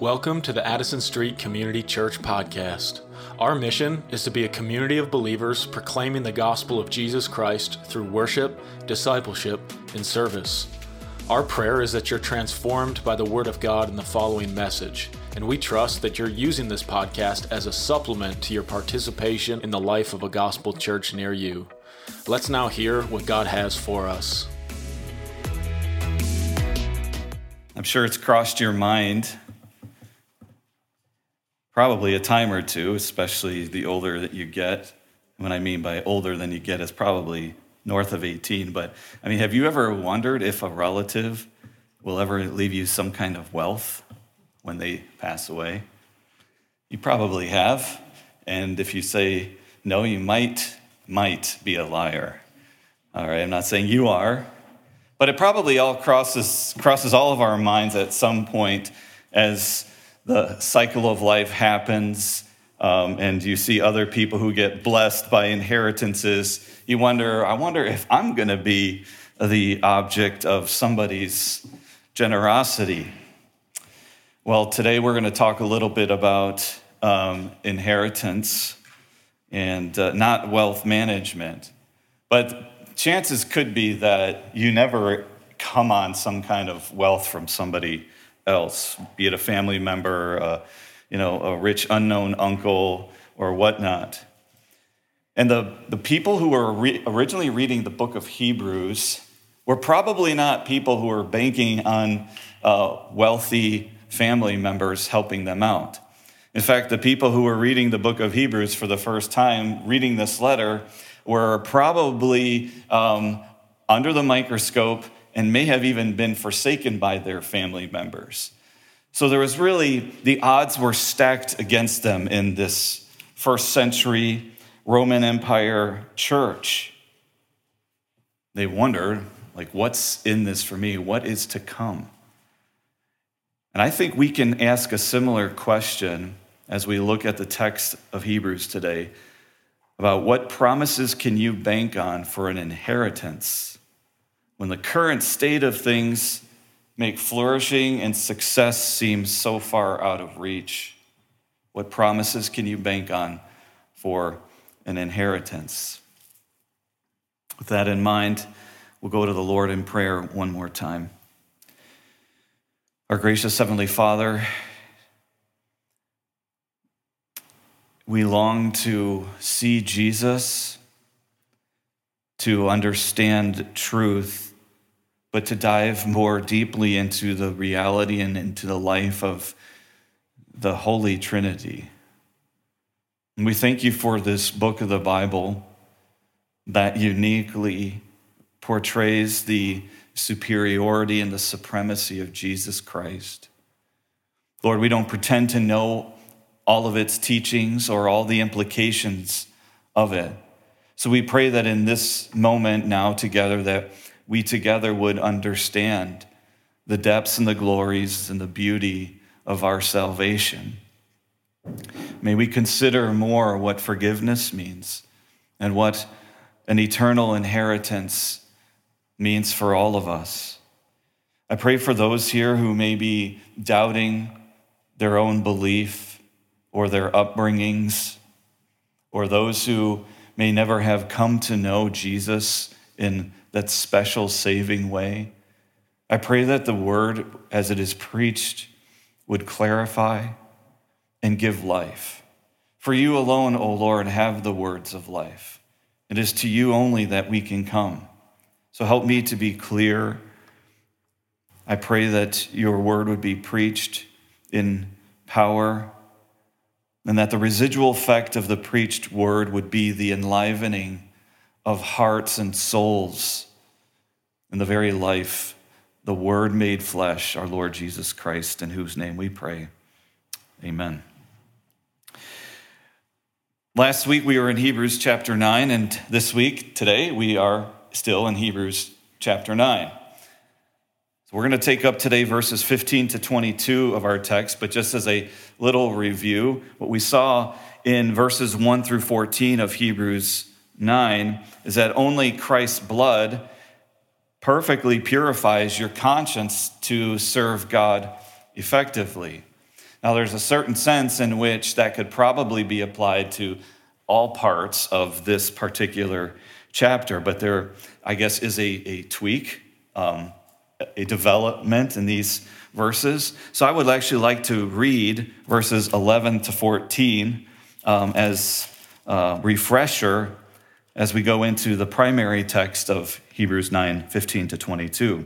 Welcome to the Addison Street Community Church podcast. Our mission is to be a community of believers proclaiming the gospel of Jesus Christ through worship, discipleship, and service. Our prayer is that you're transformed by the Word of God in the following message, and we trust that you're using this podcast as a supplement to your participation in the life of a gospel church near you. Let's now hear what God has for us. I'm sure it's crossed your mind probably a time or two, especially the older that you get. What I mean by older than you get is probably north of 18. But have you ever wondered if a relative will ever leave you some kind of wealth when they pass away? You probably have. And if you say no, you might be a liar. All right, I'm not saying you are, but it probably all crosses all of our minds at some point as the cycle of life happens, and you see other people who get blessed by inheritances. I wonder if I'm going to be the object of somebody's generosity. Well, today we're going to talk a little bit about inheritance and not wealth management. But chances could be that you never come on some kind of wealth from somebody else, be it a family member, a rich unknown uncle or whatnot. And the people who were originally reading the book of Hebrews were probably not people who were banking on wealthy family members helping them out. In fact, the people who were reading the book of Hebrews for the first time, reading this letter, were probably under the microscope and may have even been forsaken by their family members. So there was really, the odds were stacked against them in this first century Roman Empire church. They wondered, what's in this for me? What is to come? And I think we can ask a similar question as we look at the text of Hebrews today about what promises can you bank on for an inheritance when the current state of things make flourishing and success seem so far out of reach. What promises can you bank on for an inheritance? With that in mind, we'll go to the Lord in prayer one more time. Our gracious Heavenly Father, we long to see Jesus, to understand truth, but to dive more deeply into the reality and into the life of the Holy Trinity. And we thank you for this book of the Bible that uniquely portrays the superiority and the supremacy of Jesus Christ. Lord, we don't pretend to know all of its teachings or all the implications of it. So we pray that in this moment now together, that we together would understand the depths and the glories and the beauty of our salvation. May we consider more what forgiveness means and what an eternal inheritance means for all of us. I pray for those here who may be doubting their own belief or their upbringings, or those who may never have come to know Jesus in that special saving way. I pray that the word, as it is preached, would clarify and give life. For you alone, O Lord, have the words of life. It is to you only that we can come. So help me to be clear. I pray that your word would be preached in power, and that the residual effect of the preached word would be the enlivening of hearts and souls in the very life, the Word made flesh, our Lord Jesus Christ, in whose name we pray. Amen. Last week we were in Hebrews chapter 9, and this week, today, we are still in Hebrews chapter 9. So we're going to take up today verses 15 to 22 of our text, but just as a little review, what we saw in verses 1 through 14 of Hebrews 9 is that only Christ's blood perfectly purifies your conscience to serve God effectively. Now, there's a certain sense in which that could probably be applied to all parts of this particular chapter, but there, I guess, is a tweak, a development in these verses. So I would actually like to read verses 11 to 14 as a refresher as we go into the primary text of Hebrews 9, 15 to 22.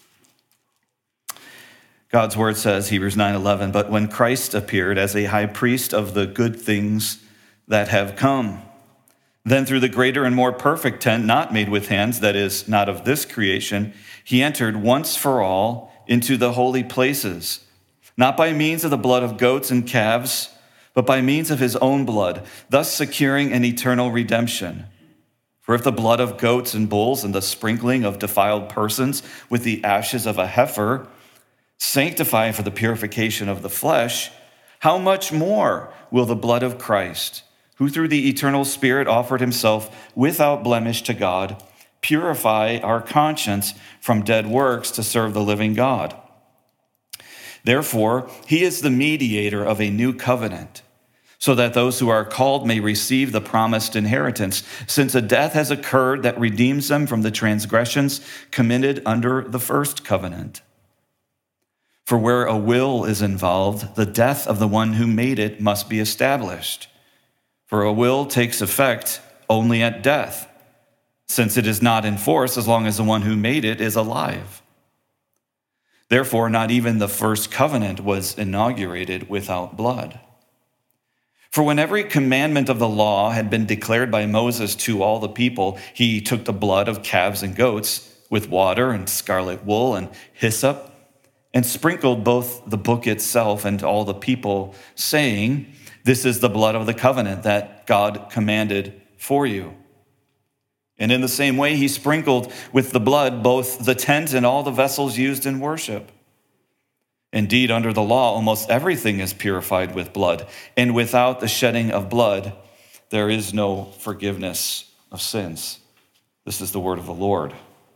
God's word says, Hebrews 9:11, but when Christ appeared as a high priest of the good things that have come, then through the greater and more perfect tent, not made with hands, that is, not of this creation, he entered once for all into the holy places, not by means of the blood of goats and calves, but by means of his own blood, thus securing an eternal redemption. For if the blood of goats and bulls and the sprinkling of defiled persons with the ashes of a heifer sanctify for the purification of the flesh, how much more will the blood of Christ, who through the eternal Spirit offered himself without blemish to God, purify our conscience from dead works to serve the living God? Therefore, he is the mediator of a new covenant, so that those who are called may receive the promised inheritance, since a death has occurred that redeems them from the transgressions committed under the first covenant. For where a will is involved, the death of the one who made it must be established. For a will takes effect only at death, since it is not in force as long as the one who made it is alive. Therefore, not even the first covenant was inaugurated without blood. For when every commandment of the law had been declared by Moses to all the people, he took the blood of calves and goats with water and scarlet wool and hyssop, and sprinkled both the book itself and all the people, saying, "This is the blood of the covenant that God commanded for you." And in the same way, he sprinkled with the blood both the tent and all the vessels used in worship. Indeed, under the law, almost everything is purified with blood, and without the shedding of blood, there is no forgiveness of sins. This is the word of the Lord.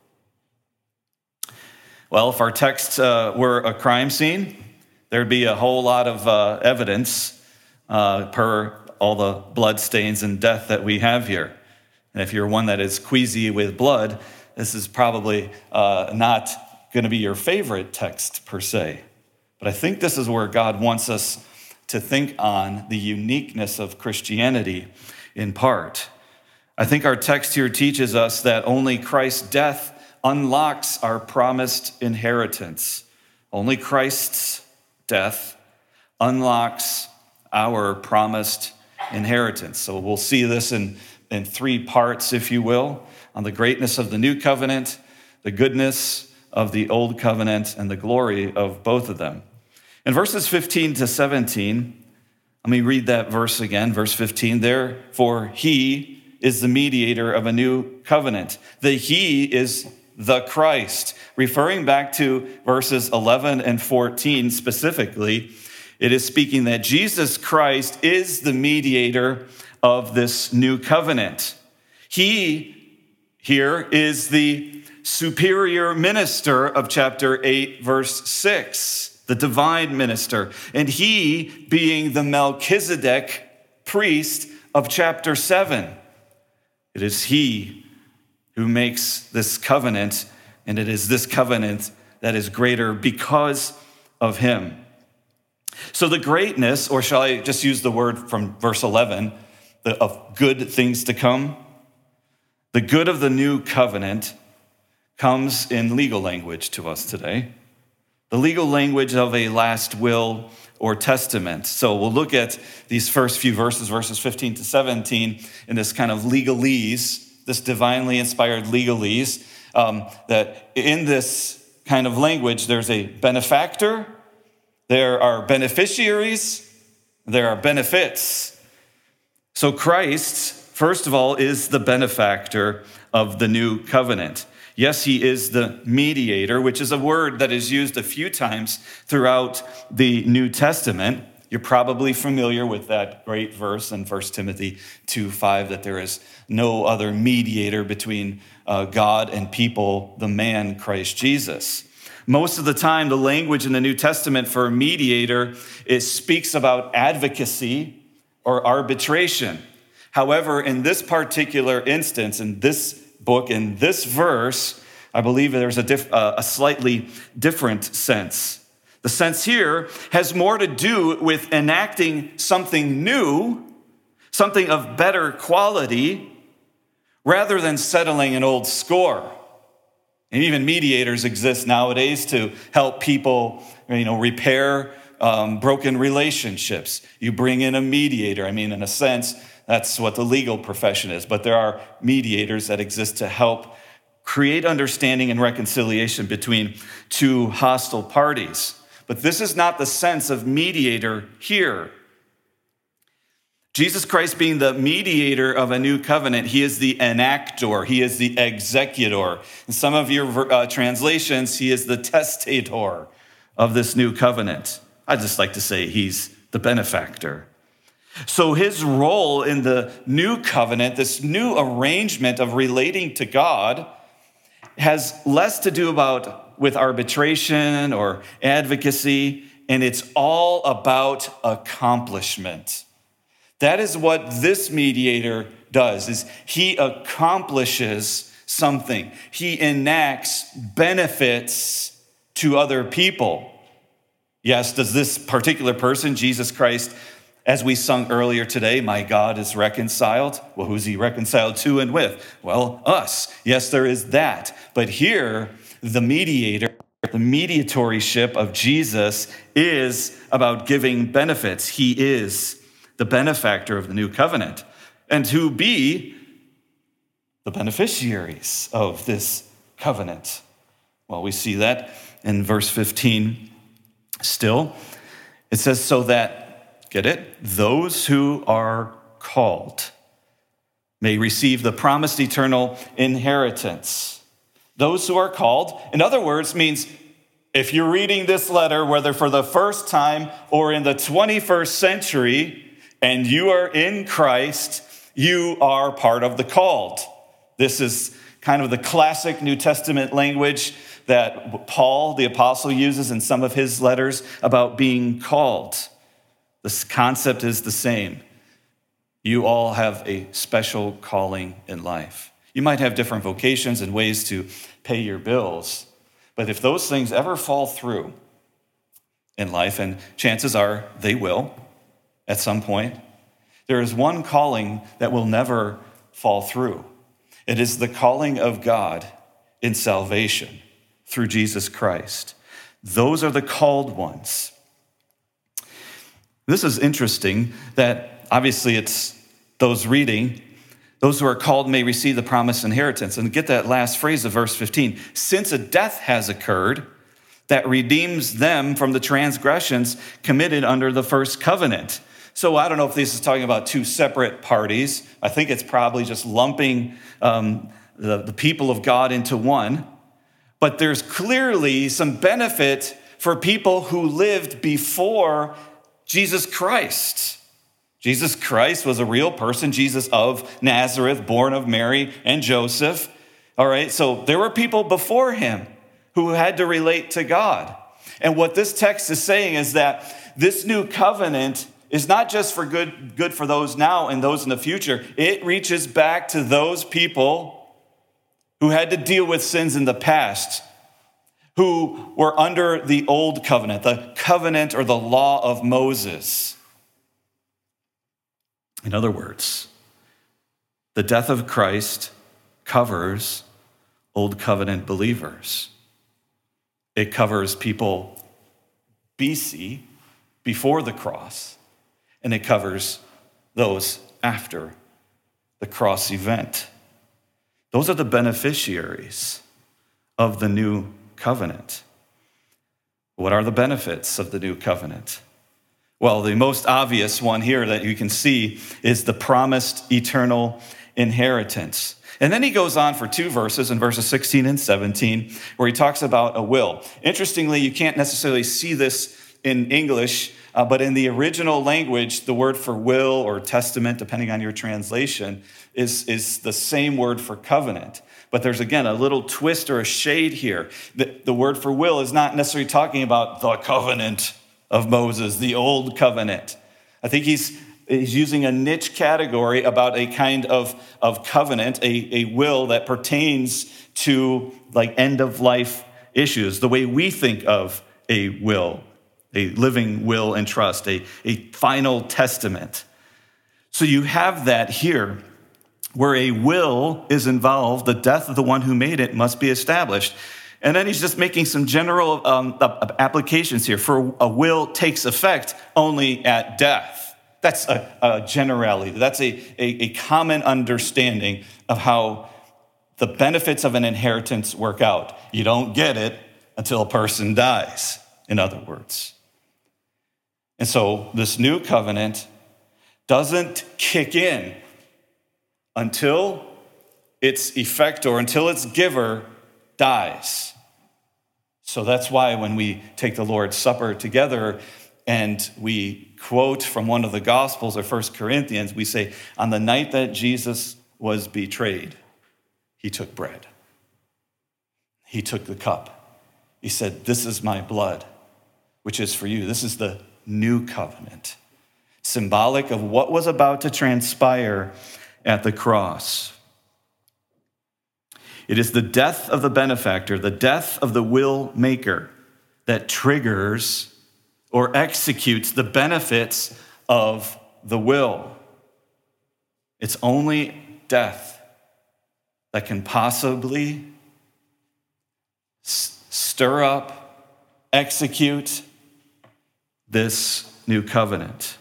Well, if our text were a crime scene, there'd be a whole lot of evidence per all the blood stains and death that we have here. And if you're one that is queasy with blood, this is probably not going to be your favorite text per se. But I think this is where God wants us to think on the uniqueness of Christianity in part. I think our text here teaches us that only Christ's death unlocks our promised inheritance. Only Christ's death unlocks our promised inheritance. So we'll see this in three parts, if you will, on the greatness of the new covenant, the goodness of the old covenant, and the glory of both of them. In verses 15 to 17, let me read that verse again, verse 15. Therefore, he is the mediator of a new covenant. The he is the Christ. Referring back to verses 11 and 14 specifically, it is speaking that Jesus Christ is the mediator of this new covenant. He here is the superior minister of chapter 8, verse 6, the divine minister, and he being the Melchizedek priest of chapter 7. It is he who makes this covenant, and it is this covenant that is greater because of him. So the greatness, or shall I just use the word from verse 11, of good things to come? The good of the new covenant comes in legal language to us today. The legal language of a last will or testament. So we'll look at these first few verses, verses 15 to 17, in this kind of legalese, this divinely inspired legalese, that in this kind of language, there's a benefactor, there are beneficiaries, there are benefits. So Christ, first of all, is the benefactor of the new covenant. Yes, he is the mediator, which is a word that is used a few times throughout the New Testament. You're probably familiar with that great verse in 1 Timothy 2:5, that there is no other mediator between God and people, the man Christ Jesus. Most of the time, the language in the New Testament for a mediator, it speaks about advocacy or arbitration. However, in this particular instance, in this book, in this verse, I believe there's a slightly different sense. The sense here has more to do with enacting something new, something of better quality, rather than settling an old score. And even mediators exist nowadays to help people, repair broken relationships. You bring in a mediator. In a sense, that's what the legal profession is. But there are mediators that exist to help create understanding and reconciliation between two hostile parties. But this is not the sense of mediator here. Jesus Christ being the mediator of a new covenant, he is the enactor, he is the executor. In some of your translations, he is the testator of this new covenant. I just like to say he's the benefactor. So his role in the new covenant, this new arrangement of relating to God, has less to do with arbitration or advocacy, and it's all about accomplishment. That is what this mediator does, is he accomplishes something. He enacts benefits to other people. Yes, does this particular person, Jesus Christ, as we sung earlier today, my God is reconciled? Well, who's he reconciled to and with? Well, us. Yes, there is that. But here, the mediator, the mediatorship of Jesus is about giving benefits. He is the benefactor of the new covenant, and to be the beneficiaries of this covenant. Well, we see that in verse 15 still. It says, so that, get it, those who are called may receive the promised eternal inheritance. Those who are called, in other words, means if you're reading this letter, whether for the first time or in the 21st century, and you are in Christ, you are part of the called. This is kind of the classic New Testament language that Paul, the apostle, uses in some of his letters about being called. This concept is the same. You all have a special calling in life. You might have different vocations and ways to pay your bills, but if those things ever fall through in life, and chances are they will, at some point, there is one calling that will never fall through. It is the calling of God in salvation through Jesus Christ. Those are the called ones. This is interesting that obviously it's those reading, those who are called may receive the promised inheritance. And get that last phrase of verse 15. Since a death has occurred that redeems them from the transgressions committed under the first covenant. So I don't know if this is talking about two separate parties. I think it's probably just lumping the people of God into one. But there's clearly some benefit for people who lived before Jesus Christ. Jesus Christ was a real person, Jesus of Nazareth, born of Mary and Joseph. All right, so there were people before him who had to relate to God. And what this text is saying is that this new covenant is not just for good for those now and those in the future. It reaches back to those people who had to deal with sins in the past, who were under the old covenant, the covenant or the law of Moses. In other words, the death of Christ covers old covenant believers. It covers people BC, before the cross, and it covers those after the cross event. Those are the beneficiaries of the new covenant. What are the benefits of the new covenant? Well, the most obvious one here that you can see is the promised eternal inheritance. And then he goes on for 2 verses in verses 16 and 17, where he talks about a will. Interestingly, you can't necessarily see this in English, but in the original language, the word for will or testament, depending on your translation, is the same word for covenant. But there's, again, a little twist or a shade here. The word for will is not necessarily talking about the covenant of Moses, the old covenant. I think he's using a niche category about a kind of covenant, a will that pertains to like end-of-life issues, the way we think of a will, a living will and trust, a final testament. So you have that here, where a will is involved, the death of the one who made it must be established. And then he's just making some general applications here. For a will takes effect only at death. That's a generality. That's a common understanding of how the benefits of an inheritance work out. You don't get it until a person dies, in other words. And so this new covenant doesn't kick in until its effect or until its giver dies. So that's why when we take the Lord's Supper together and we quote from one of the Gospels or 1 Corinthians, we say, on the night that Jesus was betrayed, he took bread. He took the cup. He said, this is my blood, which is for you. This is the new covenant, symbolic of what was about to transpire at the cross. It is the death of the benefactor, the death of the will maker, that triggers or executes the benefits of the will. It's only death that can possibly stir up, execute this new covenant.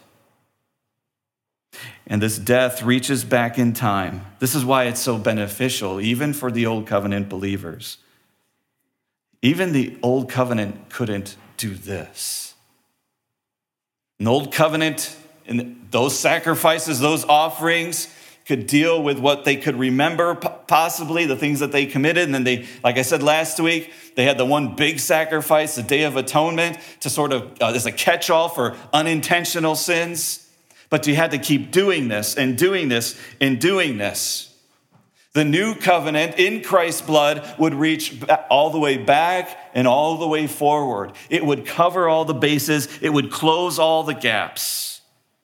And this death reaches back in time. This is why it's so beneficial, even for the Old Covenant believers. Even the Old Covenant couldn't do this. An Old Covenant, and those sacrifices, those offerings, could deal with what they could remember, possibly, the things that they committed. And then they, like I said last week, they had the one big sacrifice, the Day of Atonement, to sort of, as a catch-all for unintentional sins. But you had to keep doing this and doing this and doing this. The new covenant in Christ's blood would reach all the way back and all the way forward. It would cover all the bases. It would close all the gaps.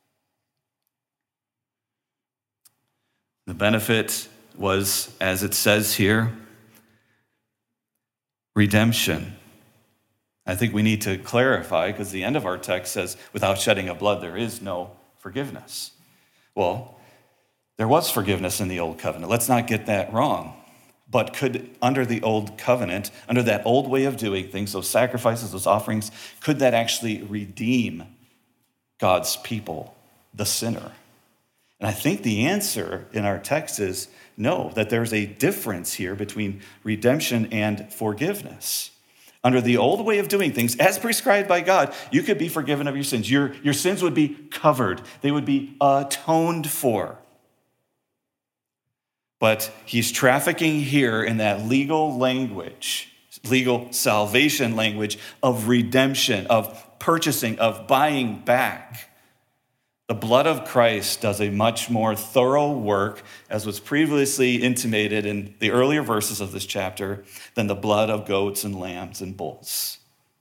The benefit was, as it says here, redemption. I think we need to clarify, because the end of our text says, without shedding of blood, there is no forgiveness. Well, there was forgiveness in the Old Covenant. Let's not get that wrong. But could, under the Old Covenant, under that old way of doing things, those sacrifices, those offerings, could that actually redeem God's people, the sinner? And I think the answer in our text is no, that there's a difference here between redemption and forgiveness. Under the old way of doing things, as prescribed by God, you could be forgiven of your sins. Your sins would be covered. They would be atoned for. But he's trafficking here in that legal language, legal salvation language of redemption, of purchasing, of buying back. The blood of Christ does a much more thorough work, as was previously intimated in the earlier verses of this chapter, than the blood of goats and lambs and bulls.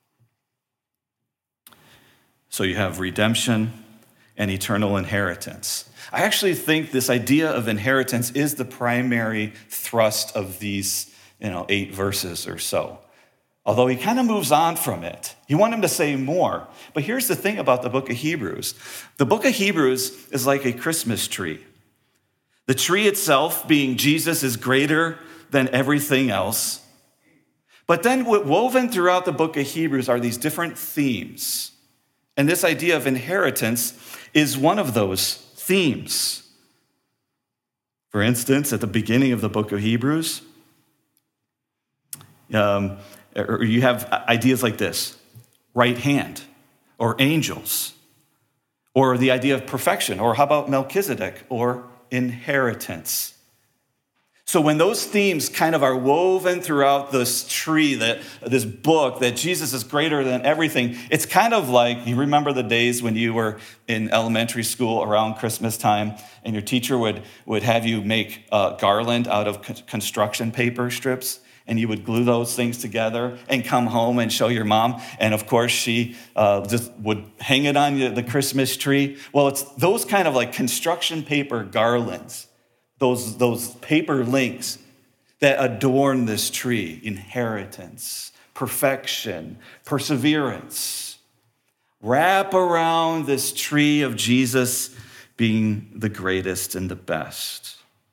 So you have redemption and eternal inheritance. I actually think this idea of inheritance is the primary thrust of these 8 verses or so. Although he kind of moves on from it. You want him to say more. But here's the thing about the book of Hebrews. The book of Hebrews is like a Christmas tree. The tree itself, being Jesus, is greater than everything else. But then woven throughout the book of Hebrews are these different themes. And this idea of inheritance is one of those themes. For instance, at the beginning of the book of Hebrews, or you have ideas like this: right hand, or angels, or the idea of perfection, or how about Melchizedek, or inheritance. So when those themes kind of are woven throughout this tree, this book, that Jesus is greater than everything, it's kind of like, you remember the days when you were in elementary school around Christmas time and your teacher would have you make a garland out of construction paper strips, and you would glue those things together and come home and show your mom. And of course, she just would hang it on the Christmas tree. Well, it's those kind of like construction paper garlands, those paper links that adorn this tree: inheritance, perfection, perseverance. Wrap around this tree of Jesus being the greatest and the best.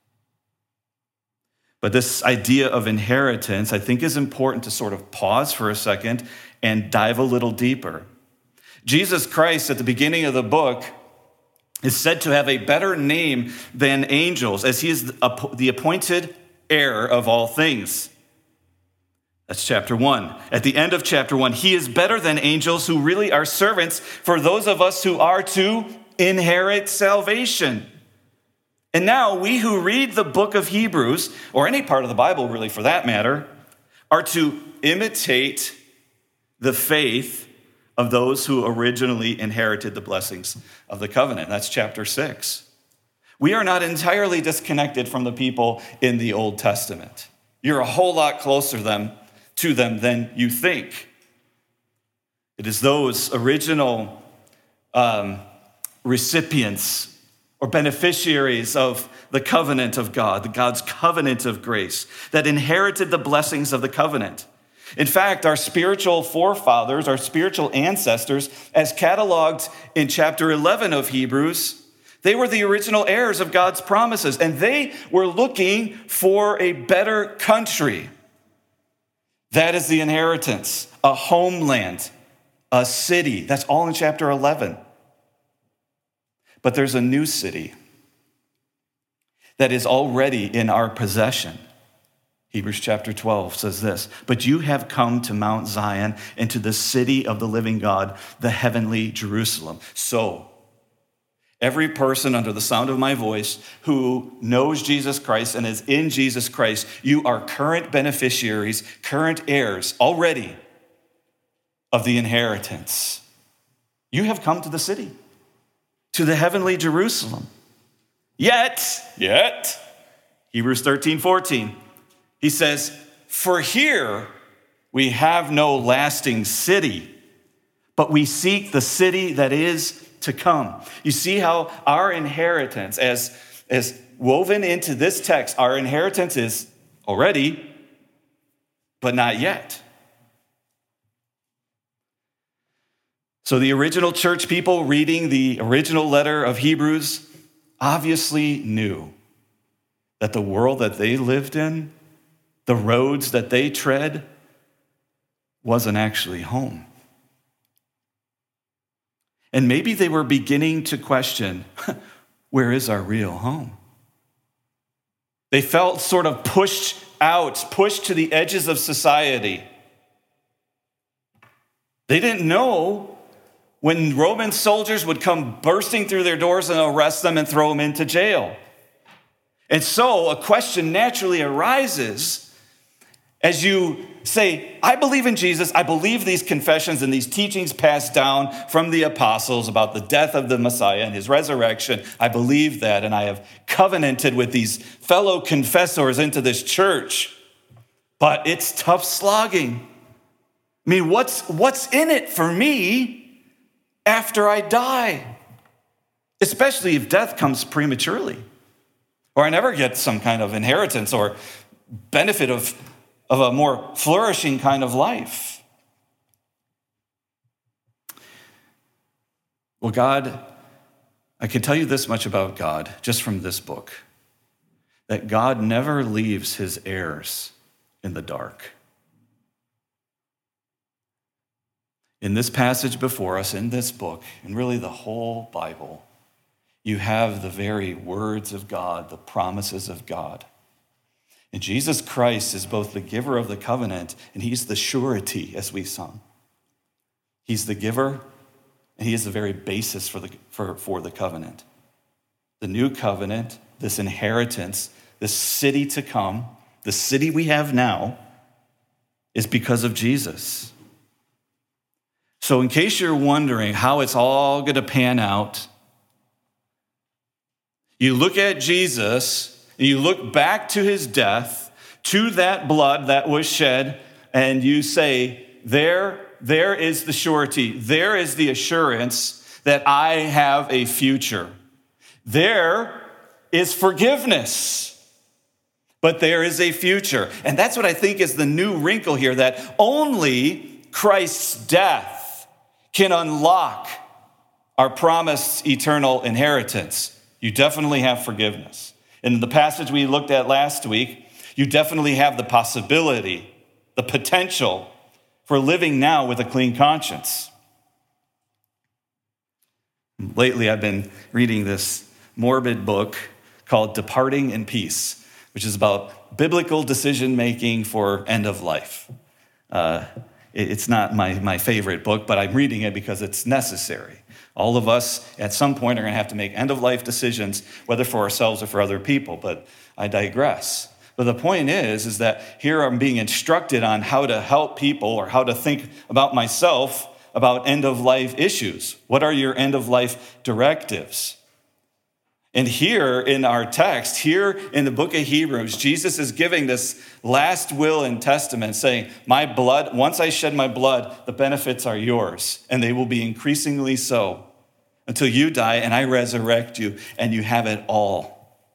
But this idea of inheritance, I think, is important to sort of pause for a second and dive a little deeper. Jesus Christ, at the beginning of the book, is said to have a better name than angels, as he is the appointed heir of all things. That's chapter 1. At the end of chapter 1, he is better than angels who really are servants for those of us who are to inherit salvation. And now we who read the book of Hebrews, or any part of the Bible really for that matter, are to imitate the faith of those who originally inherited the blessings of the covenant. That's chapter 6. We are not entirely disconnected from the people in the Old Testament. You're a whole lot closer to them than you think. It is those original recipients or beneficiaries of the covenant of God, God's covenant of grace, that inherited the blessings of the covenant. In fact, our spiritual forefathers, our spiritual ancestors, as cataloged in chapter 11 of Hebrews, they were the original heirs of God's promises, and they were looking for a better country. That is the inheritance, a homeland, a city. That's all in chapter 11. But there's a new city that is already in our possession. Hebrews chapter 12 says this: "But you have come to Mount Zion and to the city of the living God, the heavenly Jerusalem." So, every person under the sound of my voice who knows Jesus Christ and is in Jesus Christ, you are current beneficiaries, current heirs already of the inheritance. You have come to the city, to the heavenly Jerusalem. Yet, Hebrews 13:14, he says, "For here we have no lasting city, but we seek the city that is to come." You see how our inheritance, as woven into this text, our inheritance is already, but not yet. So the original church people reading the original letter of Hebrews obviously knew that the world that they lived in, the roads that they tread, wasn't actually home. And maybe they were beginning to question, where is our real home? They felt sort of pushed out, pushed to the edges of society. They didn't know when Roman soldiers would come bursting through their doors and arrest them and throw them into jail. And so a question naturally arises as you say, I believe in Jesus, I believe these confessions and these teachings passed down from the apostles about the death of the Messiah and his resurrection. I believe that, and I have covenanted with these fellow confessors into this church. But it's tough slogging. I mean, what's in it for me after I die? Especially if death comes prematurely, or I never get some kind of inheritance or benefit of a more flourishing kind of life. Well, God, I can tell you this much about God, just from this book, that God never leaves his heirs in the dark. In this passage before us, in this book, and really the whole Bible, you have the very words of God, the promises of God. And Jesus Christ is both the giver of the covenant and he's the surety, as we sung. He's the giver and he is the very basis for the covenant. The new covenant, this inheritance the city to come, the city we have now, is because of Jesus. So in case you're wondering how it's all going to pan out, you look at Jesus, and you look back to his death, to that blood that was shed, and you say, there is the surety, there is the assurance that I have a future. There is forgiveness, but there is a future. And that's what I think is the new wrinkle here, that only Christ's death can unlock our promised eternal inheritance. You definitely have forgiveness. In the passage we looked at last week, you definitely have the possibility, the potential for living now with a clean conscience. Lately, I've been reading this morbid book called Departing in Peace, which is about biblical decision-making for end of life. It's not my favorite book, but I'm reading it because it's necessary. All of us, at some point, are going to have to make end-of-life decisions, whether for ourselves or for other people, but I digress. But the point is that here I'm being instructed on how to help people or how to think about myself about end-of-life issues. What are your end-of-life directives? And here in our text, here in the book of Hebrews, Jesus is giving this last will and testament saying, my blood, once I shed my blood, the benefits are yours, and they will be increasingly so until you die and I resurrect you and you have it all.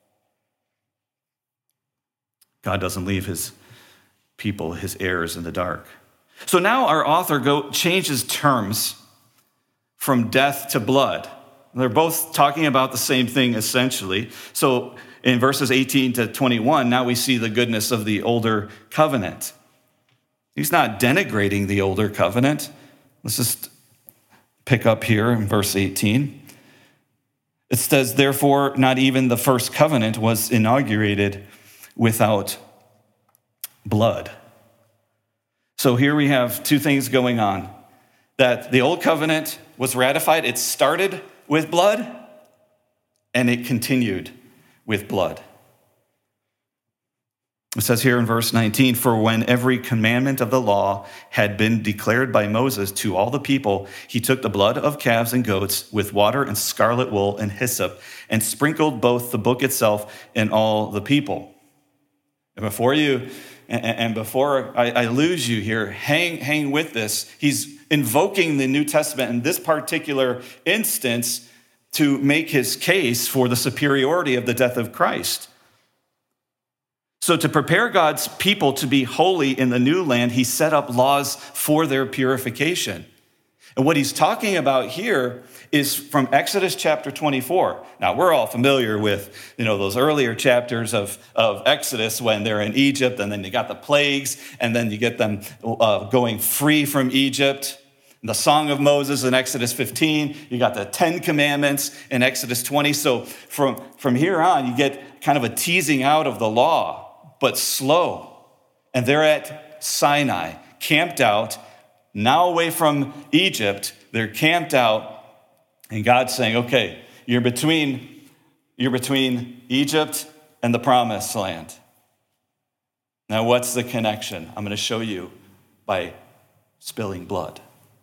God doesn't leave his people, his heirs, in the dark. So now our author changes terms from death to blood. They're both talking about the same thing, essentially. So in verses 18 to 21, now we see the goodness of the older covenant. He's not denigrating the older covenant. Let's just pick up here in verse 18. It says, therefore, not even the first covenant was inaugurated without blood. So here we have two things going on. That the old covenant was ratified. It started with blood, and it continued with blood. It says here in verse 19, for when every commandment of the law had been declared by Moses to all the people, he took the blood of calves and goats with water and scarlet wool and hyssop and sprinkled both the book itself and all the people. And before I lose you here, hang with this. He's invoking the New Testament in this particular instance to make his case for the superiority of the death of Christ. So to prepare God's people to be holy in the new land, he set up laws for their purification. And what he's talking about here is from Exodus chapter 24. Now, we're all familiar with, those earlier chapters of Exodus when they're in Egypt, and then you got the plagues, and then you get them going free from Egypt. The Song of Moses in Exodus 15. You got the 10 Commandments in Exodus 20. So from here on, you get kind of a teasing out of the law, but slow. And they're at Sinai, camped out, now away from Egypt. They're camped out. And God's saying, okay, you're between Egypt and the promised land. Now, what's the connection? I'm going to show you by spilling blood.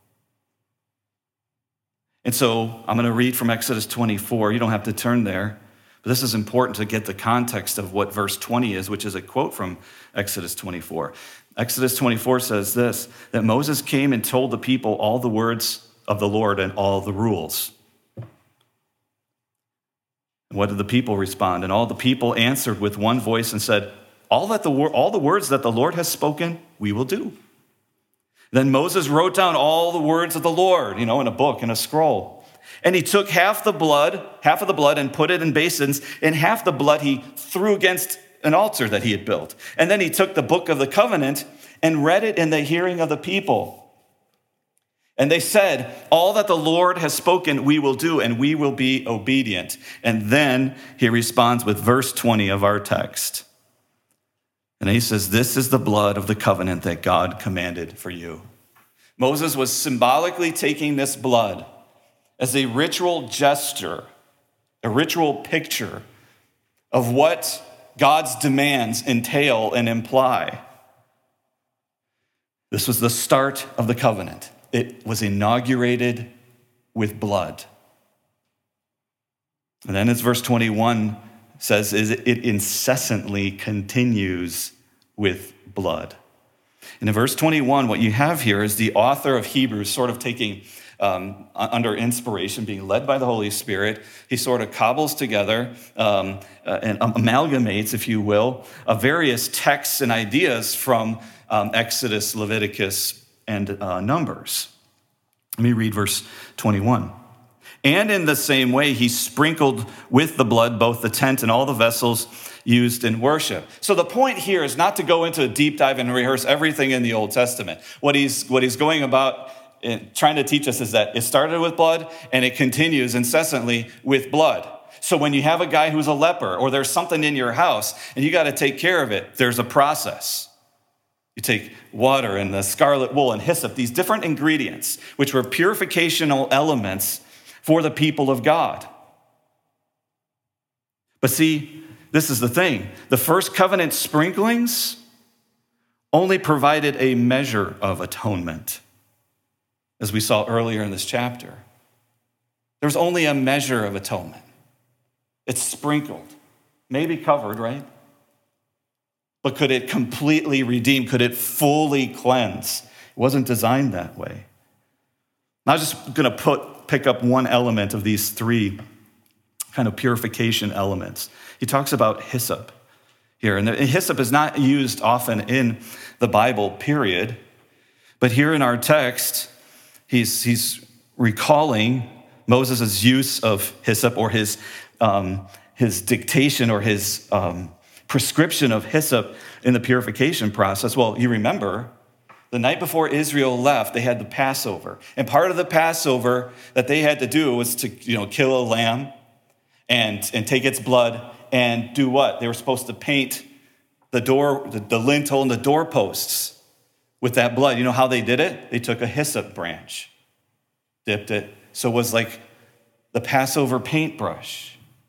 And so I'm going to read from Exodus 24. You don't have to turn there, but this is important to get the context of what verse 20 is, which is a quote from Exodus 24. Exodus 24 says this, that Moses came and told the people all the words of the Lord and all the rules. And what did the people respond? And all the people answered with one voice and said, all the words that the Lord has spoken, we will do. Then Moses wrote down all the words of the Lord, in a book, in a scroll. And he took half of the blood and put it in basins, and half the blood he threw against an altar that he had built. And then he took the book of the covenant and read it in the hearing of the people. And they said, all that the Lord has spoken, we will do, and we will be obedient. And then he responds with verse 20 of our text. And he says, this is the blood of the covenant that God commanded for you. Moses was symbolically taking this blood as a ritual gesture, a ritual picture of what God's demands entail and imply. This was the start of the covenant. It was inaugurated with blood. And then as verse 21 says, it incessantly continues with blood. And in verse 21, what you have here is the author of Hebrews sort of taking, under inspiration, being led by the Holy Spirit, he sort of cobbles together and amalgamates, if you will, various texts and ideas from Exodus, Leviticus, and Numbers. Let me read verse 21. And in the same way, he sprinkled with the blood both the tent and all the vessels used in worship. So the point here is not to go into a deep dive and rehearse everything in the Old Testament. What he's going about trying to teach us is that it started with blood and it continues incessantly with blood. So when you have a guy who's a leper or there's something in your house and you got to take care of it, there's a process. You take water and the scarlet wool and hyssop, these different ingredients, which were purificational elements for the people of God. But see, this is the thing. The first covenant sprinklings only provided a measure of atonement, as we saw earlier in this chapter. There was only a measure of atonement. It's sprinkled, maybe covered, right? But could it completely redeem? Could it fully cleanse? It wasn't designed that way. I was just going to pick up one element of these three kind of purification elements. He talks about hyssop here. And hyssop is not used often in the Bible, period. But here in our text, he's recalling Moses' use of hyssop, or his dictation or his prescription of hyssop in the purification process. Well, you remember, the night before Israel left, they had the Passover. And part of the Passover that they had to do was to, kill a lamb and take its blood and do what? They were supposed to paint the door, the lintel and the doorposts with that blood. You know how they did it? They took a hyssop branch, dipped it. So it was like the Passover paintbrush.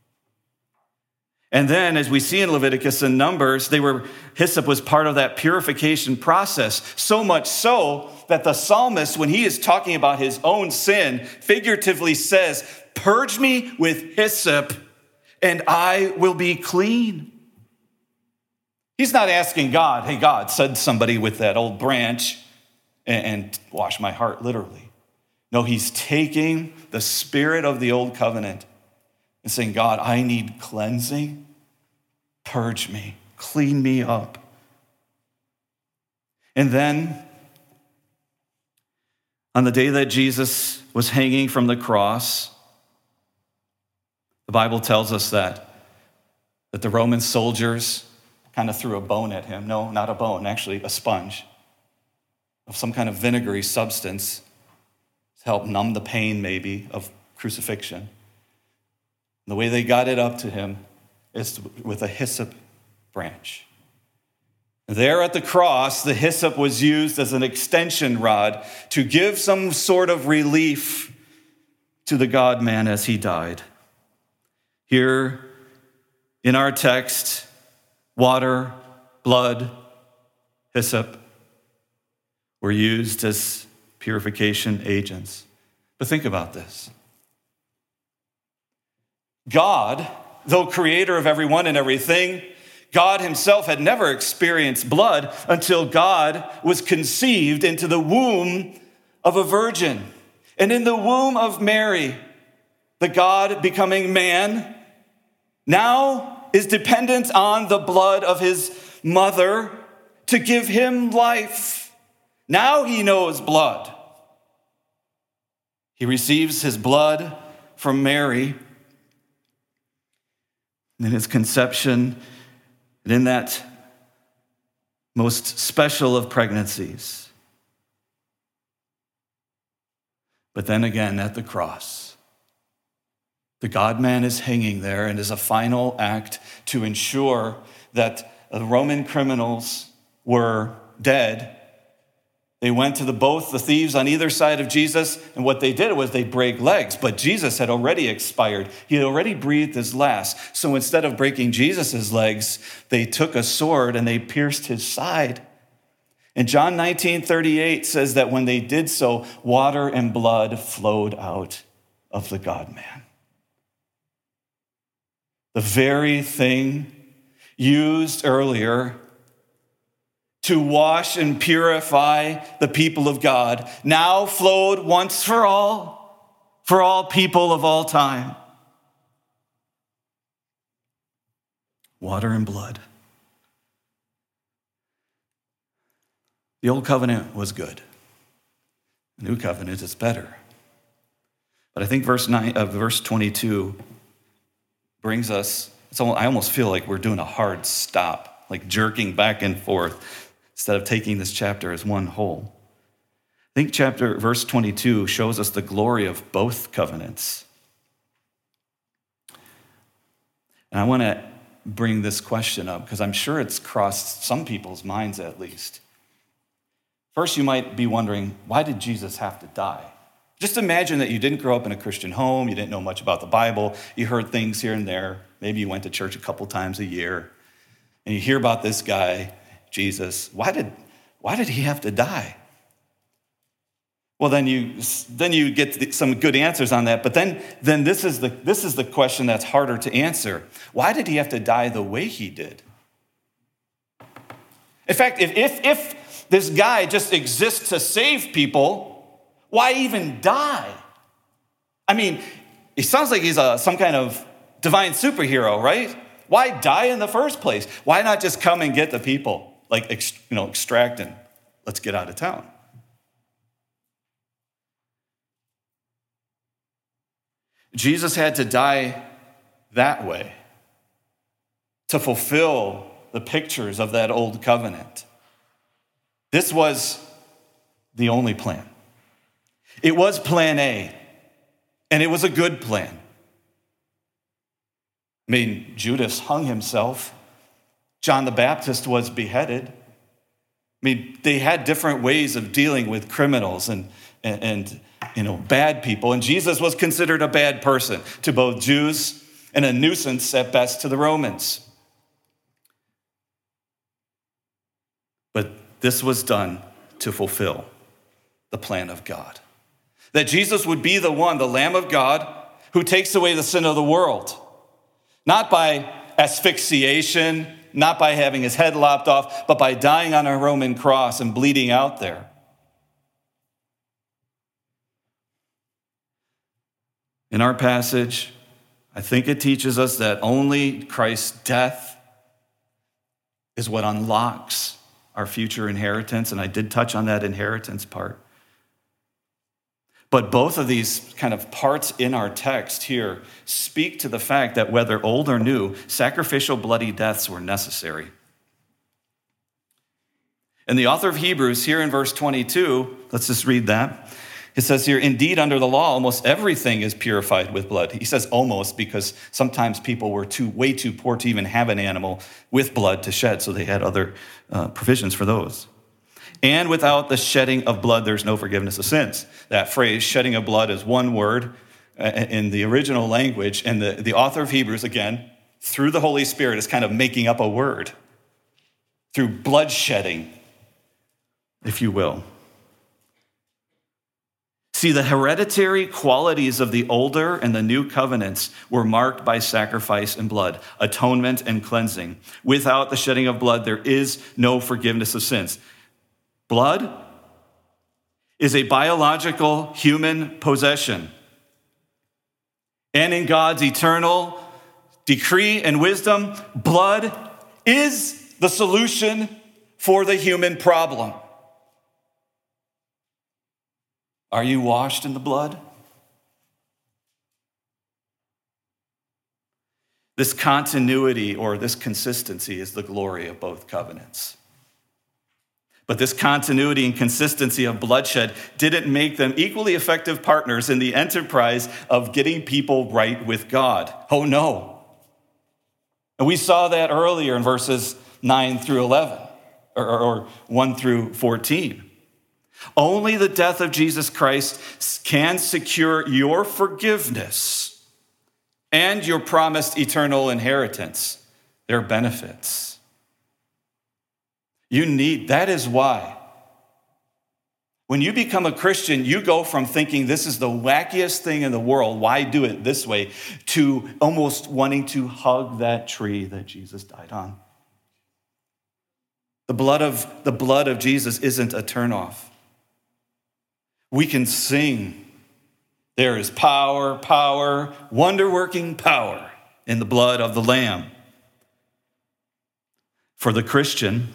And then, as we see in Leviticus and Numbers, hyssop was part of that purification process. So much so that the psalmist, when he is talking about his own sin, figuratively says, "Purge me with hyssop, and I will be clean." He's not asking God, "Hey, God, send somebody with that old branch and wash my heart," literally. No, he's taking the spirit of the old covenant and saying, "God, I need cleansing. Purge me, clean me up." And then, on the day that Jesus was hanging from the cross, the Bible tells us that the Roman soldiers kind of threw a bone at him. No, not a bone, actually a sponge of some kind of vinegary substance to help numb the pain, maybe, of crucifixion. And the way they got it up to him is with a hyssop branch. There at the cross, the hyssop was used as an extension rod to give some sort of relief to the God-man as he died. Here in our text, water, blood, hyssop were used as purification agents. But think about this. God, though creator of everyone and everything, God himself had never experienced blood until God was conceived into the womb of a virgin. And in the womb of Mary, the God becoming man now is dependent on the blood of his mother to give him life. Now he knows blood. He receives his blood from Mary in his conception, and in that most special of pregnancies. But then again, at the cross, the God-man is hanging there, and as a final act to ensure that the Roman criminals were dead, They went to both the thieves on either side of Jesus, and what they did was they break legs. But Jesus had already expired. He had already breathed his last. So instead of breaking Jesus' legs, they took a sword and they pierced his side. And John 19:38 says that when they did so, water and blood flowed out of the God-man. The very thing used earlier to wash and purify the people of God now flowed once for all people of all time. Water and blood. The old covenant was good. The new covenant is better. But I think verse 22 brings us, I almost feel like we're doing a hard stop, like jerking back and forth instead of taking this chapter as one whole. I think verse 22 shows us the glory of both covenants. And I want to bring this question up because I'm sure it's crossed some people's minds at least. First, you might be wondering, why did Jesus have to die? Just imagine that you didn't grow up in a Christian home, you didn't know much about the Bible, you heard things here and there, maybe you went to church a couple times a year, and you hear about this guy, Jesus. Why did he have to die? Well, then you get some good answers on that, but then this is the question that's harder to answer. Why did he have to die the way he did? In fact, if this guy just exists to save people, why even die? I mean, he sounds like he's some kind of divine superhero, right? Why die in the first place? Why not just come and get the people, like extract and let's get out of town? Jesus had to die that way to fulfill the pictures of that old covenant. This was the only plan. It was plan A, and it was a good plan. I mean, Judas hung himself. John the Baptist was beheaded. I mean, they had different ways of dealing with criminals and bad people, and Jesus was considered a bad person to both Jews and a nuisance at best to the Romans. But this was done to fulfill the plan of God. That Jesus would be the one, the Lamb of God, who takes away the sin of the world. Not by asphyxiation, not by having his head lopped off, but by dying on a Roman cross and bleeding out there. In our passage, I think it teaches us that only Christ's death is what unlocks our future inheritance, and I did touch on that inheritance part. But both of these kind of parts in our text here speak to the fact that whether old or new, sacrificial bloody deaths were necessary. And the author of Hebrews here in verse 22, let's just read that. It says here, indeed, under the law, almost everything is purified with blood. He says almost because sometimes people were way too poor to even have an animal with blood to shed, so they had other provisions for those. And without the shedding of blood, there's no forgiveness of sins. That phrase, shedding of blood, is one word in the original language, and the author of Hebrews, again, through the Holy Spirit, is kind of making up a word through blood shedding, if you will. See, the hereditary qualities of the older and the new covenants were marked by sacrifice and blood, atonement and cleansing. Without the shedding of blood, there is no forgiveness of sins. Blood is a biological human possession. And in God's eternal decree and wisdom, blood is the solution for the human problem. Are you washed in the blood? This continuity or this consistency is the glory of both covenants. But this continuity and consistency of bloodshed didn't make them equally effective partners in the enterprise of getting people right with God. Oh, no. And we saw that earlier in verses 9 through 11, or 1 through 14. Only the death of Jesus Christ can secure your forgiveness and your promised eternal inheritance, their benefits. That is why when you become a Christian, you go from thinking this is the wackiest thing in the world, why do it this way, to almost wanting to hug that tree that Jesus died on. The blood of Jesus isn't a turnoff. We can sing, there is power, wonder-working power in the blood of the Lamb. For the Christian,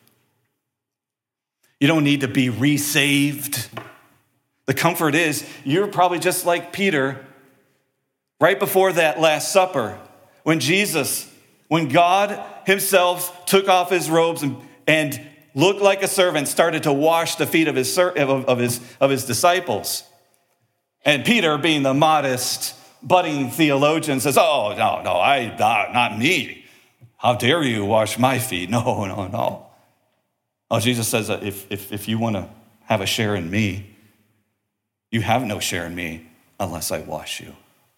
you don't need to be resaved. The comfort is you're probably just like Peter right before that Last Supper when God himself took off his robes and looked like a servant, started to wash the feet of his disciples. And Peter, being the modest, budding theologian, says, "Oh, no, not me. How dare you wash my feet? No. Oh, Jesus says, if you want to have a share in me, you have no share in me unless I wash you."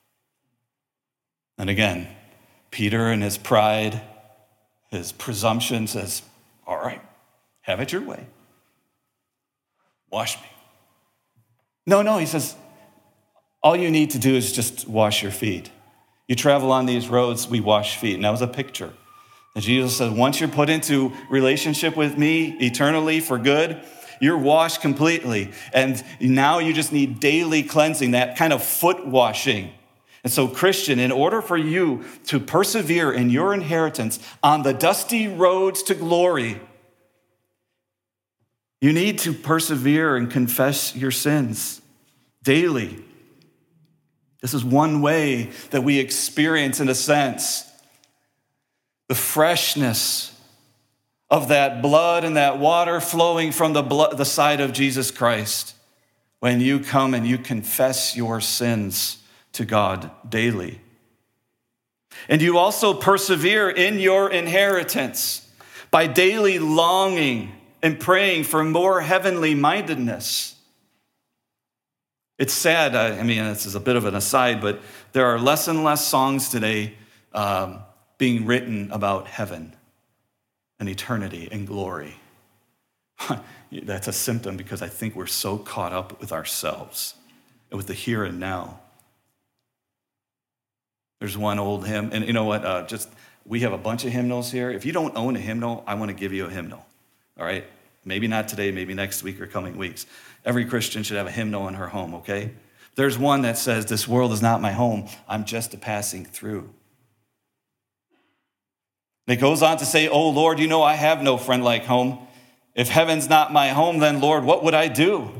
And again, Peter in his pride, his presumption says, "All right, have it your way. Wash me." No, he says, all you need to do is just wash your feet. You travel on these roads, we wash feet. And that was a picture. And Jesus said, once you're put into relationship with me eternally for good, you're washed completely. And now you just need daily cleansing, that kind of foot washing. And so, Christian, in order for you to persevere in your inheritance on the dusty roads to glory, you need to persevere and confess your sins daily. This is one way that we experience, in a sense, the freshness of that blood and that water flowing from the side of Jesus Christ when you come and you confess your sins to God daily. And you also persevere in your inheritance by daily longing and praying for more heavenly mindedness. It's sad, this is a bit of an aside, but there are less and less songs today being written about heaven and eternity and glory. That's a symptom because I think we're so caught up with ourselves and with the here and now. There's one old hymn, and you know what? We have a bunch of hymnals here. If you don't own a hymnal, I want to give you a hymnal. All right? Maybe not today, maybe next week or coming weeks. Every Christian should have a hymnal in her home, okay? There's one that says, "This world is not my home. I'm just a passing through." It goes on to say, "Oh Lord, you know I have no friend like home. If heaven's not my home, then Lord, what would I do?"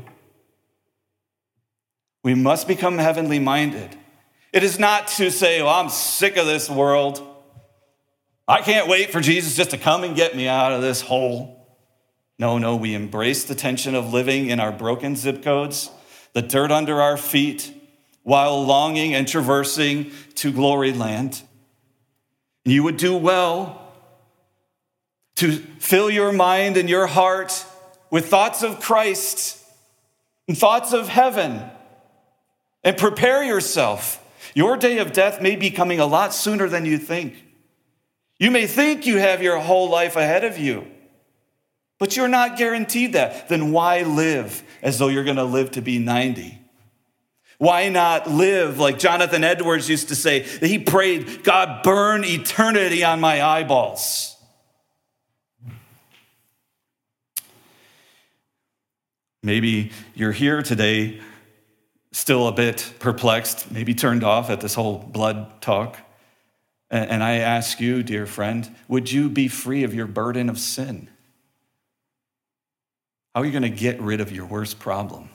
We must become heavenly minded. It is not to say, "Oh, I'm sick of this world. I can't wait for Jesus just to come and get me out of this hole." No, we embrace the tension of living in our broken zip codes, the dirt under our feet, while longing and traversing to glory land. And you would do well to fill your mind and your heart with thoughts of Christ and thoughts of heaven, and prepare yourself. Your day of death may be coming a lot sooner than you think. You may think you have your whole life ahead of you, but you're not guaranteed that. Then why live as though you're going to live to be 90? Why not live like Jonathan Edwards used to say, that he prayed, "God, burn eternity on my eyeballs." Maybe you're here today still a bit perplexed, maybe turned off at this whole blood talk. And I ask you, dear friend, would you be free of your burden of sin? How are you going to get rid of your worst problem?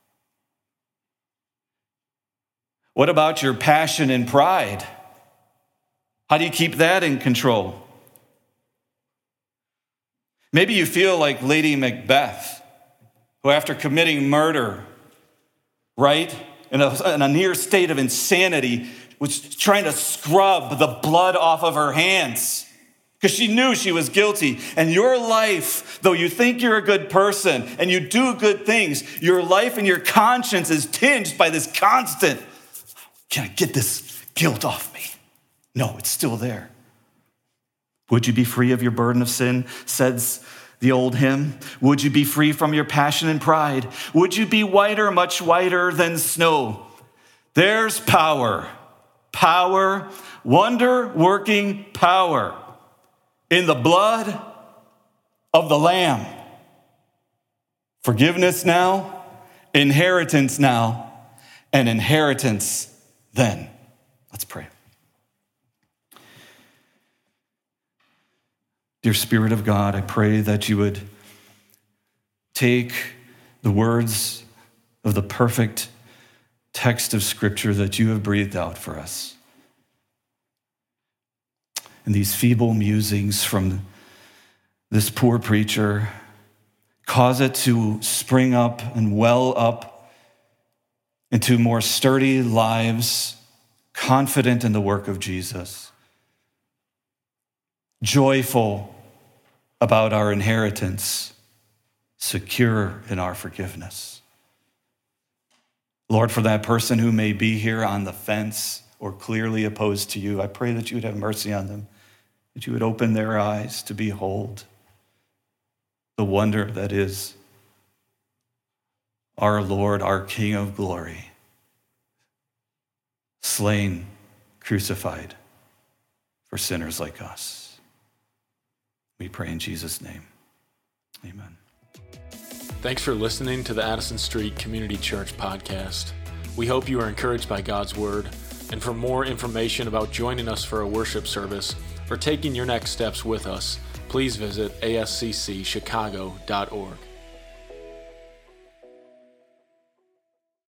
What about your passion and pride? How do you keep that in control? Maybe you feel like Lady Macbeth, who after committing murder, right, in a near state of insanity, was trying to scrub the blood off of her hands because she knew she was guilty. And your life, though you think you're a good person and you do good things, your life and your conscience is tinged by this constant, can I get this guilt off me? No, it's still there. Would you be free of your burden of sin, says the old hymn? Would you be free from your passion and pride? Would you be whiter, much whiter than snow? There's power, wonder-working power in the blood of the Lamb. Forgiveness now, inheritance now, and inheritance then. Let's pray. Dear Spirit of God, I pray that you would take the words of the perfect text of Scripture that you have breathed out for us, and these feeble musings from this poor preacher, cause it to spring up and well up into more sturdy lives, confident in the work of Jesus, joyful about our inheritance, secure in our forgiveness. Lord, for that person who may be here on the fence or clearly opposed to you, I pray that you would have mercy on them, that you would open their eyes to behold the wonder that is our Lord, our King of glory, slain, crucified for sinners like us. We pray in Jesus' name. Amen. Thanks for listening to the Addison Street Community Church podcast. We hope you are encouraged by God's word. And for more information about joining us for a worship service or taking your next steps with us, please visit asccchicago.org.